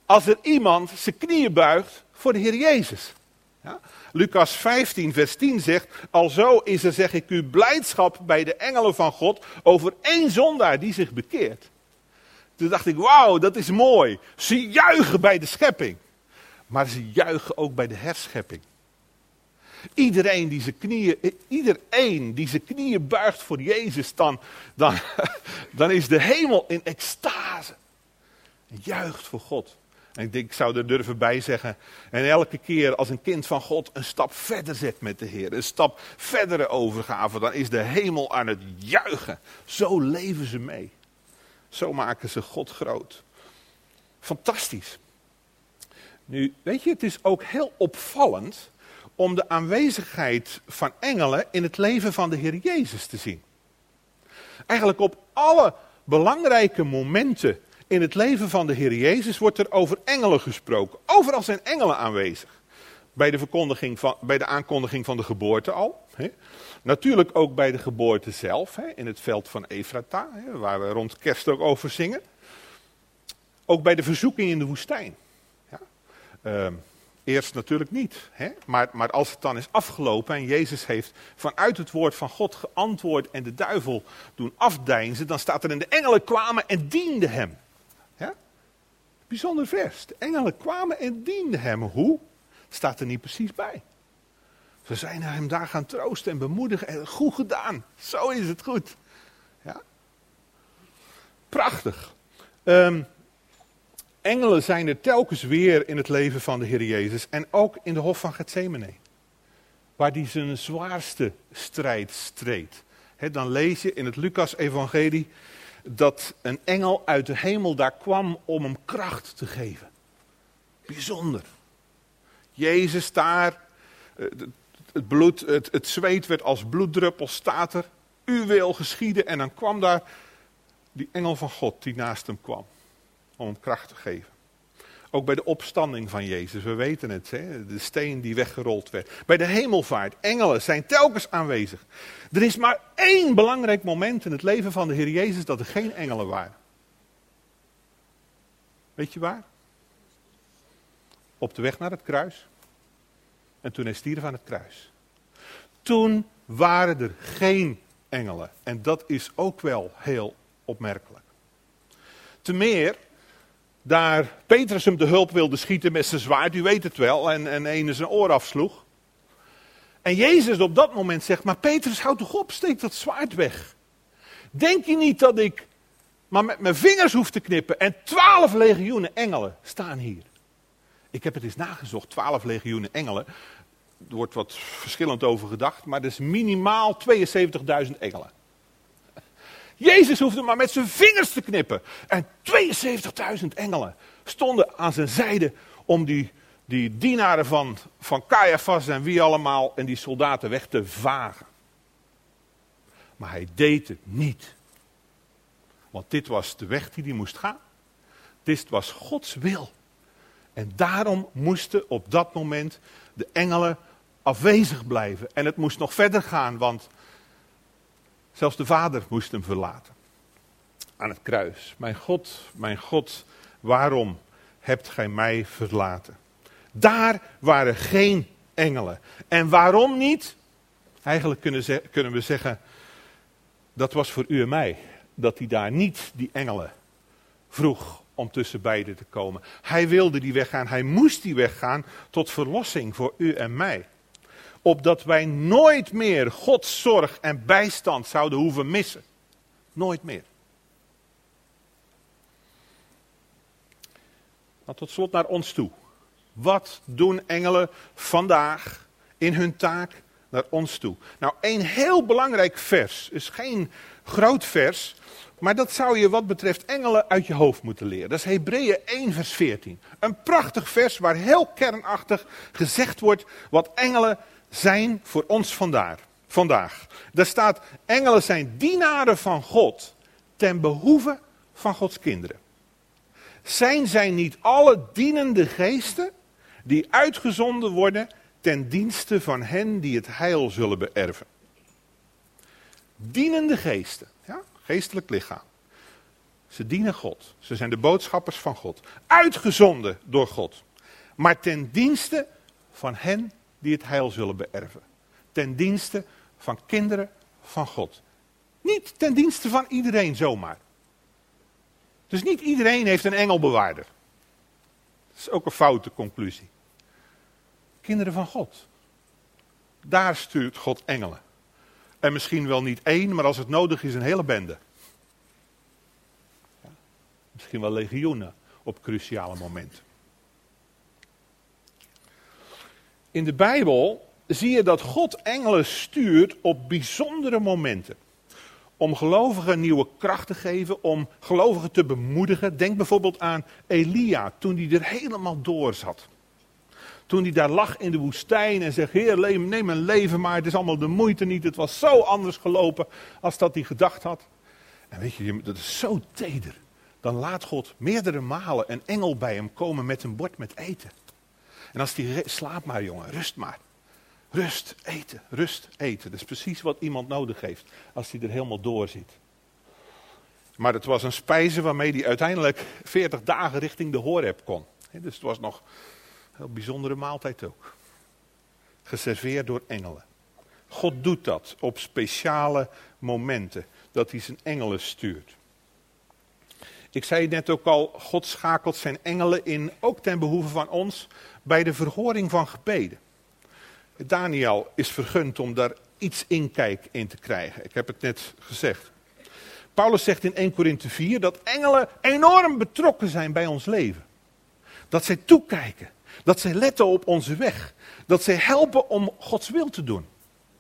als er iemand zijn knieën buigt voor de Heer Jezus. Ja? Lucas 15 vers 10 zegt, alzo is er, zeg ik u, blijdschap bij de engelen van God over één zondaar die zich bekeert. Toen dacht ik, wauw, dat is mooi. Ze juichen bij de schepping. Maar ze juichen ook bij de herschepping. Iedereen die zijn knieën buigt voor Jezus, dan is de hemel in extase. Juicht voor God. En ik denk, ik zou er durven bij zeggen. En elke keer als een kind van God een stap verder zet met de Heer, een stap verdere overgave, dan is de hemel aan het juichen. Zo leven ze mee. Zo maken ze God groot. Fantastisch. Nu, weet je, het is ook heel opvallend om de aanwezigheid van engelen in het leven van de Heer Jezus te zien. Eigenlijk op alle belangrijke momenten in het leven van de Heer Jezus wordt er over engelen gesproken. Overal zijn engelen aanwezig. Bij de aankondiging van de geboorte al. Hè. Natuurlijk ook bij de geboorte zelf, hè, in het veld van Efrata, hè, waar we rond kerst ook over zingen. Ook bij de verzoeking in de woestijn. Ja. Eerst natuurlijk niet, hè, maar als het dan is afgelopen en Jezus heeft vanuit het woord van God geantwoord en de duivel doen afdeinzen, dan staat er in de engelen kwamen en dienden hem. Ja? Bijzonder vers. De engelen kwamen en dienden hem. Hoe? Staat er niet precies bij. Ze zijn hem daar gaan troosten en bemoedigen. En goed gedaan. Zo is het goed. Ja? Prachtig. Engelen zijn er telkens weer in het leven van de Heer Jezus. En ook in de hof van Getsemane. Waar hij zijn zwaarste strijd streed. Dan lees je in het Lucas-evangelie dat een engel uit de hemel daar kwam om hem kracht te geven. Bijzonder. Jezus daar, het zweet werd als bloeddruppels, staat er. U wil geschieden. En dan kwam daar die engel van God die naast hem kwam. Om hem kracht te geven. Ook bij de opstanding van Jezus, we weten het, hè? De steen die weggerold werd. Bij de hemelvaart, engelen zijn telkens aanwezig. Er is maar één belangrijk moment in het leven van de Heer Jezus dat er geen engelen waren. Weet je waar? Op de weg naar het kruis. En toen hij stierf aan het kruis. Toen waren er geen engelen. En dat is ook wel heel opmerkelijk. Te meer, daar Petrus hem de hulp wilde schieten met zijn zwaard, u weet het wel, en ene zijn oor afsloeg. En Jezus op dat moment zegt, maar Petrus, houd toch op, steek dat zwaard weg. Denk je niet dat ik maar met mijn vingers hoef te knippen en 12 legioenen engelen staan hier. Ik heb het eens nagezocht, 12 legioenen engelen. Er wordt wat verschillend over gedacht, maar dat is minimaal 72.000 engelen. Jezus hoefde maar met zijn vingers te knippen. En 72.000 engelen stonden aan zijn zijde om die dienaren van Caiaphas en wie allemaal en die soldaten weg te vagen. Maar hij deed het niet. Want dit was de weg die hij moest gaan. Dit was Gods wil. En daarom moesten op dat moment de engelen afwezig blijven. En het moest nog verder gaan, want zelfs de Vader moest hem verlaten. Aan het kruis. Mijn God, waarom hebt gij mij verlaten? Daar waren geen engelen. En waarom niet? Eigenlijk kunnen we zeggen, dat was voor u en mij. Dat hij daar niet die engelen vroeg om tussen beiden te komen. Hij wilde die weg gaan. Hij moest die weg gaan tot verlossing voor u en mij. Opdat wij nooit meer Gods zorg en bijstand zouden hoeven missen. Nooit meer. Dan tot slot naar ons toe. Wat doen engelen vandaag in hun taak naar ons toe? Nou, een heel belangrijk vers. Is geen groot vers. Maar dat zou je wat betreft engelen uit je hoofd moeten leren. Dat is Hebreeën 1 vers 14. Een prachtig vers waar heel kernachtig gezegd wordt wat engelen zijn voor ons vandaag. Daar staat, engelen zijn dienaren van God ten behoeve van Gods kinderen. Zijn zij niet alle dienende geesten die uitgezonden worden ten dienste van hen die het heil zullen beërven? Dienende geesten, ja, geestelijk lichaam. Ze dienen God. Ze zijn de boodschappers van God. Uitgezonden door God. Maar ten dienste van hen die het heil zullen beërven. Ten dienste van kinderen van God. Niet ten dienste van iedereen zomaar. Dus niet iedereen heeft een engelbewaarder. Dat is ook een foute conclusie. Kinderen van God. Daar stuurt God engelen. En misschien wel niet één, maar als het nodig is een hele bende. Ja, misschien wel legioenen op cruciale momenten. In de Bijbel zie je dat God engelen stuurt op bijzondere momenten. Om gelovigen nieuwe kracht te geven, om gelovigen te bemoedigen. Denk bijvoorbeeld aan Elia, toen hij er helemaal door zat. Toen hij daar lag in de woestijn en zegt, Heer, neem mijn leven maar, het is allemaal de moeite niet. Het was zo anders gelopen als dat hij gedacht had. En weet je, dat is zo teder. Dan laat God meerdere malen een engel bij hem komen met een bord met eten. En als hij slaap maar jongen, rust maar. Rust, eten, rust, eten. Dat is precies wat iemand nodig heeft als hij er helemaal door zit. Maar het was een spijze waarmee hij uiteindelijk 40 dagen richting de Horeb kon. Dus het was nog een heel bijzondere maaltijd ook. Geserveerd door engelen. God doet dat op speciale momenten, dat hij zijn engelen stuurt. Ik zei net ook al, God schakelt zijn engelen in, ook ten behoeve van ons, bij de verhoring van gebeden. Daniel is vergund om daar iets inkijk in te krijgen. Ik heb het net gezegd. Paulus zegt in 1 Korinthe 4 dat engelen enorm betrokken zijn bij ons leven. Dat zij toekijken. Dat zij letten op onze weg. Dat zij helpen om Gods wil te doen.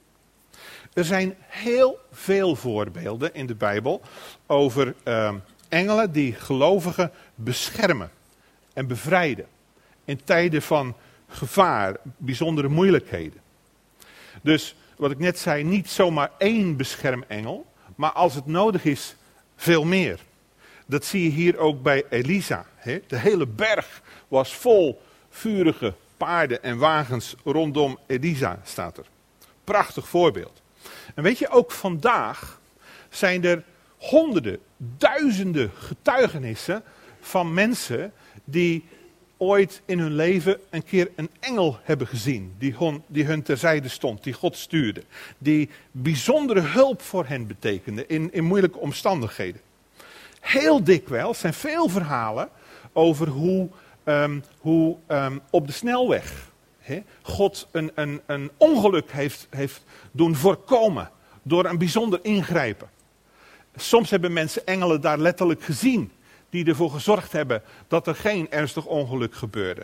Er zijn heel veel voorbeelden in de Bijbel over engelen die gelovigen beschermen en bevrijden. In tijden van gevaar, bijzondere moeilijkheden. Dus wat ik net zei, niet zomaar één beschermengel, maar als het nodig is, veel meer. Dat zie je hier ook bij Elisa. De hele berg was vol vurige paarden en wagens rondom Elisa, staat er. Prachtig voorbeeld. En weet je, ook vandaag zijn er honderden, duizenden getuigenissen van mensen die ooit in hun leven een keer een engel hebben gezien. Die hun terzijde stond, die God stuurde. Die bijzondere hulp voor hen betekende in moeilijke omstandigheden. Heel dikwijls zijn veel verhalen over hoe op de snelweg God een ongeluk heeft doen voorkomen door een bijzonder ingrijpen. Soms hebben mensen engelen daar letterlijk gezien, die ervoor gezorgd hebben dat er geen ernstig ongeluk gebeurde.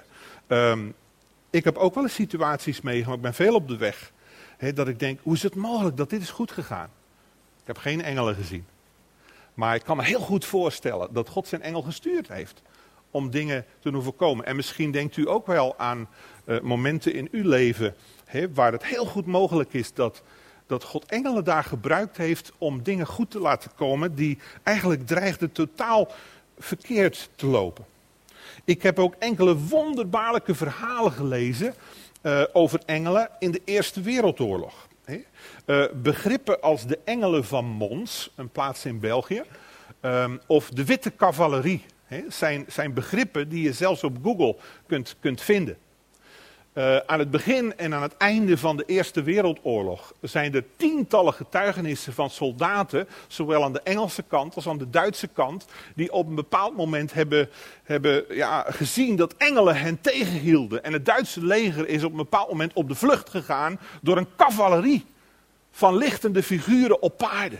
Ik heb ook wel eens situaties meegemaakt, ik ben veel op de weg, dat ik denk, hoe is het mogelijk dat dit is goed gegaan? Ik heb geen engelen gezien. Maar ik kan me heel goed voorstellen dat God zijn engel gestuurd heeft om dingen te doen voorkomen. En misschien denkt u ook wel aan momenten in uw leven waar het heel goed mogelijk is dat God engelen daar gebruikt heeft om dingen goed te laten komen die eigenlijk dreigden totaal verkeerd te lopen. Ik heb ook enkele wonderbaarlijke verhalen gelezen over engelen in de Eerste Wereldoorlog. Begrippen als de engelen van Mons, een plaats in België, of de witte cavalerie, zijn begrippen die je zelfs op Google kunt vinden. Aan het begin en aan het einde van de Eerste Wereldoorlog zijn er tientallen getuigenissen van soldaten, zowel aan de Engelse kant als aan de Duitse kant, die op een bepaald moment hebben gezien dat engelen hen tegenhielden. En het Duitse leger is op een bepaald moment op de vlucht gegaan door een cavalerie van lichtende figuren op paarden.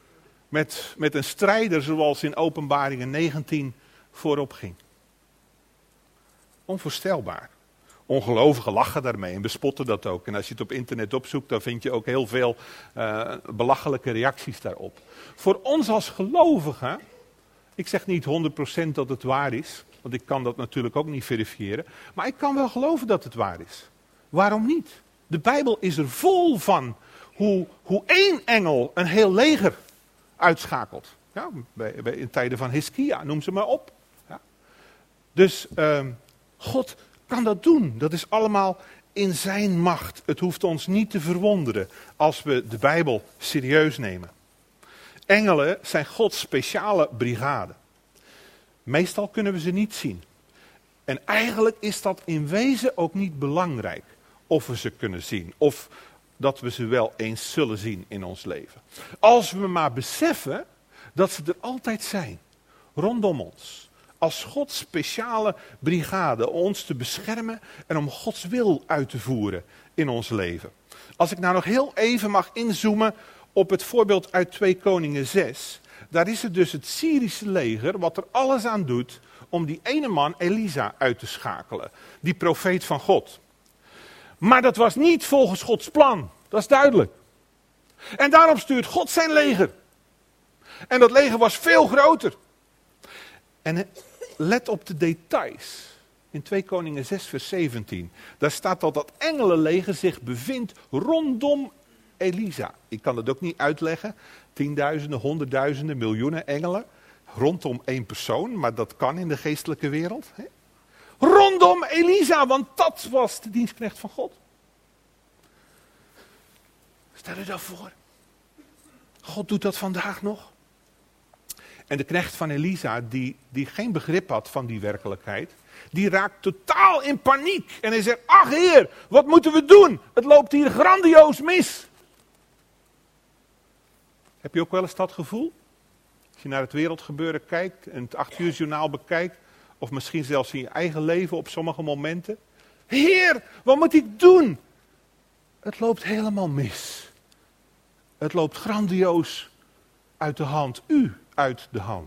Met een strijder zoals in Openbaringen 19 voorop ging. Onvoorstelbaar. Ongelovigen lachen daarmee en bespotten dat ook. En als je het op internet opzoekt, dan vind je ook heel veel belachelijke reacties daarop. Voor ons als gelovigen, ik zeg niet 100% dat het waar is, want ik kan dat natuurlijk ook niet verifiëren, maar ik kan wel geloven dat het waar is. Waarom niet? De Bijbel is er vol van hoe één engel een heel leger uitschakelt. Ja, in tijden van Hiskia, noem ze maar op. Ja. Dus God kan dat doen. Dat is allemaal in zijn macht. Het hoeft ons niet te verwonderen als we de Bijbel serieus nemen. Engelen zijn Gods speciale brigade. Meestal kunnen we ze niet zien. En eigenlijk is dat in wezen ook niet belangrijk of we ze kunnen zien. Of dat we ze wel eens zullen zien in ons leven. Als we maar beseffen dat ze er altijd zijn. Rondom ons. Als Gods speciale brigade om ons te beschermen en om Gods wil uit te voeren in ons leven. Als ik nou nog heel even mag inzoomen op het voorbeeld uit 2 Koningen 6. Daar is het dus het Syrische leger wat er alles aan doet om die ene man Elisa uit te schakelen. Die profeet van God. Maar dat was niet volgens Gods plan. Dat is duidelijk. En daarom stuurt God zijn leger. En dat leger was veel groter. En let op de details. In 2 Koningen 6 vers 17. Daar staat dat engelenleger zich bevindt rondom Elisa. Ik kan het ook niet uitleggen. 10.000, 100.000, miljoenen engelen. Rondom 1 persoon. Maar dat kan in de geestelijke wereld. Hè? Rondom Elisa. Want dat was de dienstknecht van God. Stel je dat voor. God doet dat vandaag nog. En de knecht van Elisa, die geen begrip had van die werkelijkheid, die raakt totaal in paniek. En hij zegt, ach Heer, wat moeten we doen? Het loopt hier grandioos mis. Heb je ook wel eens dat gevoel? Als je naar het wereldgebeuren kijkt en het 8 uur journaal bekijkt, of misschien zelfs in je eigen leven op sommige momenten. Heer, wat moet ik doen? Het loopt helemaal mis. Het loopt grandioos uit de hand. U uit de hand.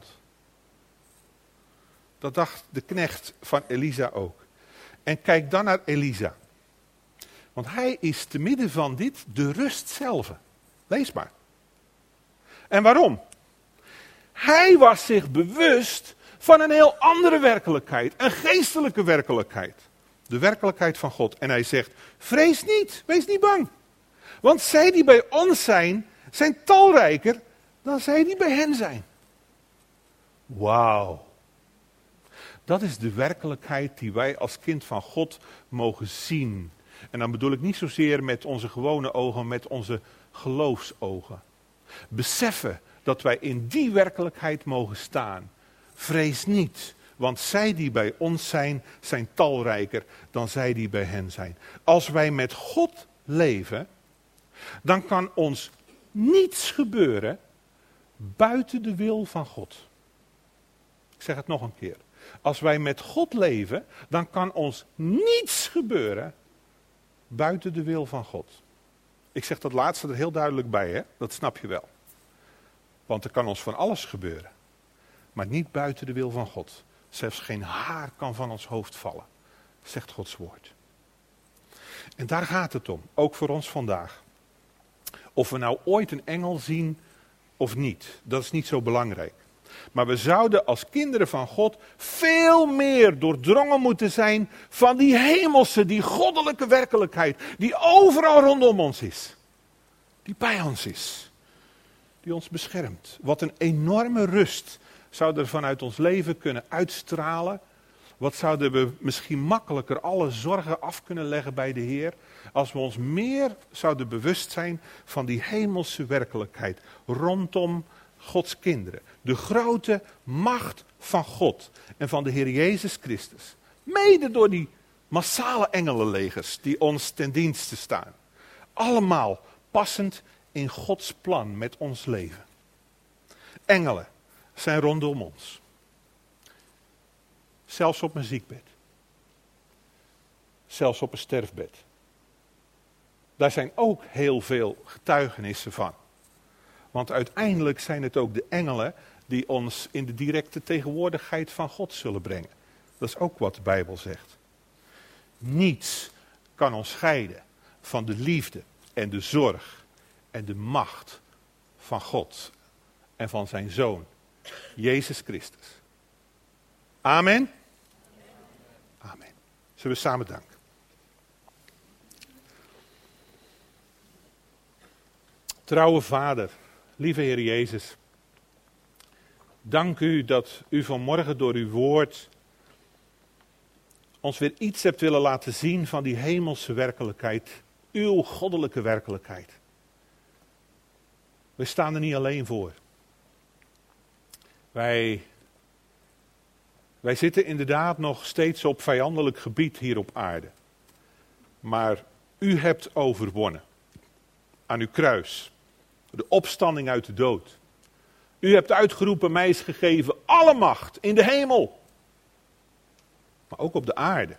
Dat dacht de knecht van Elisa ook. En kijk dan naar Elisa. Want hij is te midden van dit de rust zelf. Lees maar. En waarom? Hij was zich bewust van een heel andere werkelijkheid. Een geestelijke werkelijkheid. De werkelijkheid van God. En hij zegt, vrees niet, wees niet bang. Want zij die bij ons zijn, zijn talrijker dan zij die bij hen zijn. Wauw. Dat is de werkelijkheid die wij als kind van God mogen zien. En dan bedoel ik niet zozeer met onze gewone ogen, met onze geloofsogen. Beseffen dat wij in die werkelijkheid mogen staan. Vrees niet, want zij die bij ons zijn, zijn talrijker dan zij die bij hen zijn. Als wij met God leven, dan kan ons niets gebeuren buiten de wil van God. Ik zeg het nog een keer. Als wij met God leven, dan kan ons niets gebeuren buiten de wil van God. Ik zeg dat laatste er heel duidelijk bij, hè? Dat snap je wel. Want er kan ons van alles gebeuren. Maar niet buiten de wil van God. Zelfs geen haar kan van ons hoofd vallen, zegt Gods woord. En daar gaat het om, ook voor ons vandaag. Of we nou ooit een engel zien of niet, dat is niet zo belangrijk. Maar we zouden als kinderen van God veel meer doordrongen moeten zijn van die hemelse, die goddelijke werkelijkheid, die overal rondom ons is. Die bij ons is. Die ons beschermt. Wat een enorme rust zou er vanuit ons leven kunnen uitstralen. Wat zouden we misschien makkelijker alle zorgen af kunnen leggen bij de Heer, als we ons meer zouden bewust zijn van die hemelse werkelijkheid rondom Gods kinderen. De grote macht van God en van de Heer Jezus Christus. Mede door die massale engelenlegers die ons ten dienste staan. Allemaal passend in Gods plan met ons leven. Engelen zijn rondom ons. Zelfs op een ziekbed. Zelfs op een sterfbed. Daar zijn ook heel veel getuigenissen van. Want uiteindelijk zijn het ook de engelen die ons in de directe tegenwoordigheid van God zullen brengen. Dat is ook wat de Bijbel zegt. Niets kan ons scheiden van de liefde en de zorg en de macht van God en van zijn Zoon, Jezus Christus. Amen. Amen. Zullen we samen danken? Trouwe Vader, lieve Heer Jezus, dank u dat u vanmorgen door uw woord ons weer iets hebt willen laten zien van die hemelse werkelijkheid, uw goddelijke werkelijkheid. We staan er niet alleen voor. Wij Wij zitten inderdaad nog steeds op vijandelijk gebied hier op aarde. Maar u hebt overwonnen. Aan uw kruis. De opstanding uit de dood. U hebt uitgeroepen, mij is gegeven alle macht in de hemel. Maar ook op de aarde.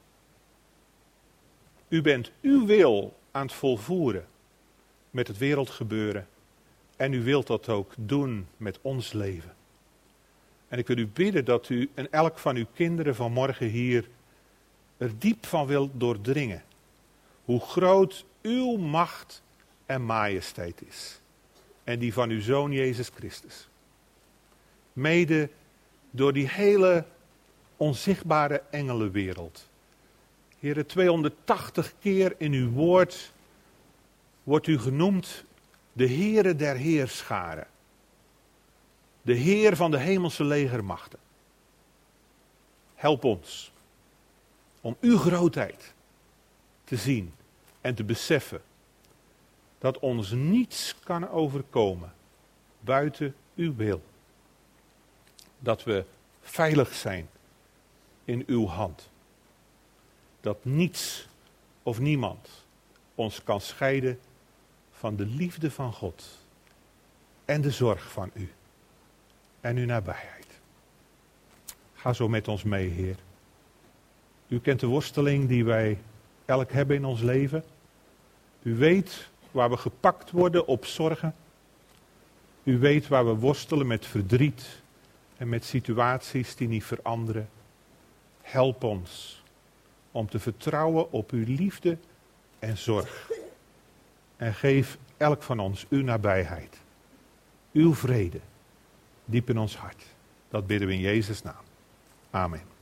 U bent uw wil aan het volvoeren met het wereldgebeuren. En u wilt dat ook doen met ons leven. En ik wil u bidden dat u en elk van uw kinderen vanmorgen hier er diep van wilt doordringen. Hoe groot uw macht en majesteit is. En die van uw Zoon Jezus Christus. Mede door die hele onzichtbare engelenwereld. Heere, 280 keer in uw woord wordt u genoemd de Heere der Heerscharen. De Heer van de hemelse legermachten. Help ons om uw grootheid te zien en te beseffen dat ons niets kan overkomen buiten uw wil. Dat we veilig zijn in uw hand. Dat niets of niemand ons kan scheiden van de liefde van God en de zorg van u en uw nabijheid. Ga zo met ons mee, Heer. U kent de worsteling die wij elk hebben in ons leven. U weet waar we gepakt worden op zorgen. U weet waar we worstelen met verdriet en met situaties die niet veranderen. Help ons om te vertrouwen op uw liefde en zorg. En geef elk van ons uw nabijheid, uw vrede, diep in ons hart. Dat bidden we in Jezus' naam. Amen.